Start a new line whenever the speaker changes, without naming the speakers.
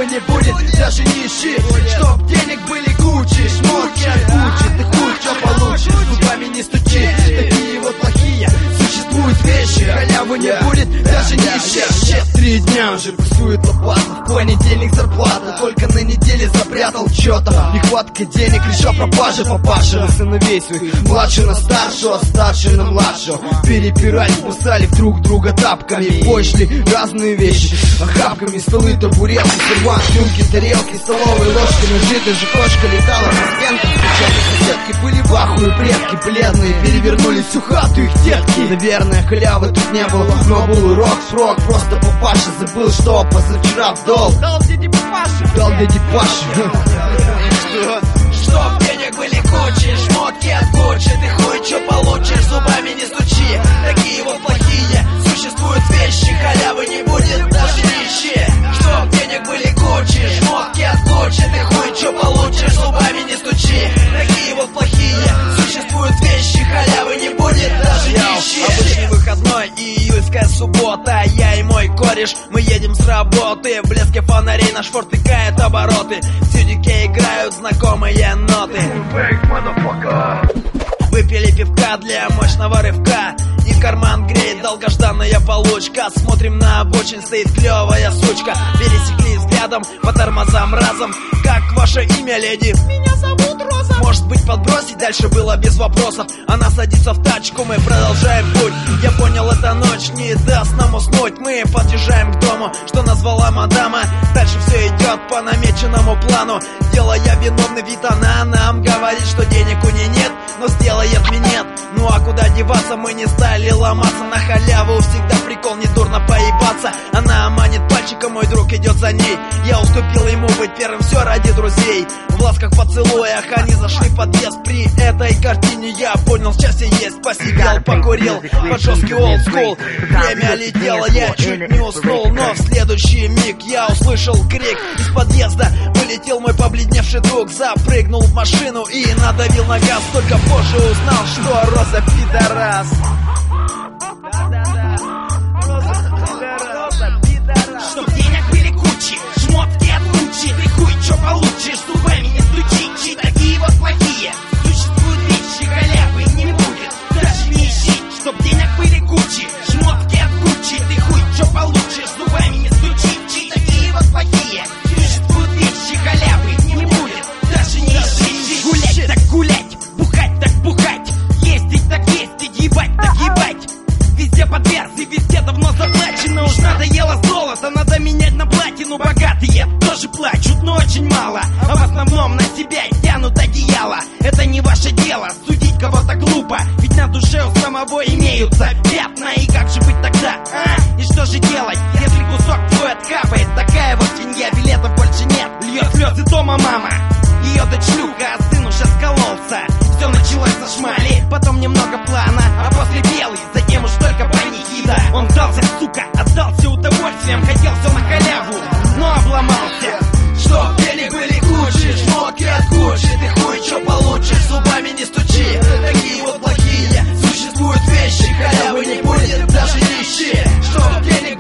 халявы не будет, даже не ищи. Чтоб денег были кучи, шмотки от Гуччи, ты хуй чё получишь, зубами не стучи. Такие вот плохие существуют вещи, халявы не будет, даже не ищи. 3 дня уже прессует лопата, в понедельник зарплата, только на неделе запрятал чё-то. Нехватка денег, решил пропажи папаши на сыновей своих, младший на старшего, старший на младшего. Перепирались, пускали друг друга тапками, бой шли разные вещи, охапками, столы, табуретки, сервант, рюмки, тарелки, столовые ложки, ножи, даже кошка летала по стенкам, встречали соседки, были в ахуе, предки бледные, перевернули всю хату их детки. Наверное, халявы тут не было, но был урок, срок, просто папаша забыл, что позавчера в долг дал дяде Паше. Чтоб денег были кучи, шмотки от Гуччи, ты хуй чё получишь, зубами не стучи. Такие вот плохие существуют вещи, халявы не будет, даже не ищи. Чтоб денег были кучи, шмотки от Гуччи, ты хуй чё получишь, зубами не стучи. Такие вот плохие существуют вещи, халявы не будет, даже не ищи. Обычный выходной и июльская суббота, я и мой кореш, мы едем с работы. В блеске фонарей наш форт тыкает обороты, в тюдике играют знакомые ноты. Выпили пивка для мощного рывка, и карман греет долгожданная получка. Смотрим на обочине, стоит клевая сучка. Пересекли взглядом по тормозам разом. Как ваше имя, леди? Меня зовут Роза. Может быть, подбросить? Дальше было без вопросов. Она садится в тачку, мы продолжаем путь. Я понял, эта ночь не даст нам уснуть. Мы подъезжаем к дому, что назвала мадама. Дальше все идет по намеченному плану. Делая виновный вид, она нам говорит, что денег у нее нет, но сделает минет. Ну а куда деваться, мы не стали ломаться. На халяву всегда прикол, не дурно поебаться. Она манит пальчиком, мой друг идет за ней. Я уступил ему быть первым, все ради друзей. В ласках, поцелуях они зашли в подъезд. При этой картине я понял, счастье есть. Посидел, покурил, под жесткий олдскул. Время летело, я чуть не уснул, но в следующий миг я услышал крик. Из подъезда вылетел мой побледневший друг, запрыгнул в машину и надавил на газ. Только позже узнал, что Роза пидорас.
Чтоб денег были кучи, шмотки от Гуччи, ты хуй чё получишь, зубами не стучи. Такие вот плохие существуют вещи, халявы не будет, даже не ищи. Чтоб денег были кучи, шмотки от Гуччи, ты хуй чё получишь, зубами не стучи. Такие вот плохие существуют вещи, халявы не будет, даже не ищи. Гулять так гулять, бухать так бухать, ездить так ездить, ебать так ебать. Везде подверсы, везде давно заплачено. Уж надоело золото, надо менять на платину. Богатые тоже плачут, но очень мало, а в основном на себя тянут одеяло. Это не ваше дело, судить кого-то глупо, ведь на душе у самого имеются пятна. И как же быть тогда, а? И что же делать, если кусок твой откапает? Такая вот свинья, билетов больше нет, льет слезы дома мама. Ее дочь шлюха, а сын уже скололся. Все началось со шмали, потом немного плана, а после белый, затем уж только панихида. Он сдался, сука, отдался удовольствием, хотел все на халяву, но обломался.
Чтоб денег были кучи, шмотки от Гуччи, ты хуй чё получишь, зубами не стучи. Такие вот плохие существуют вещи, халявы не будет, даже не ищи. Чтоб денег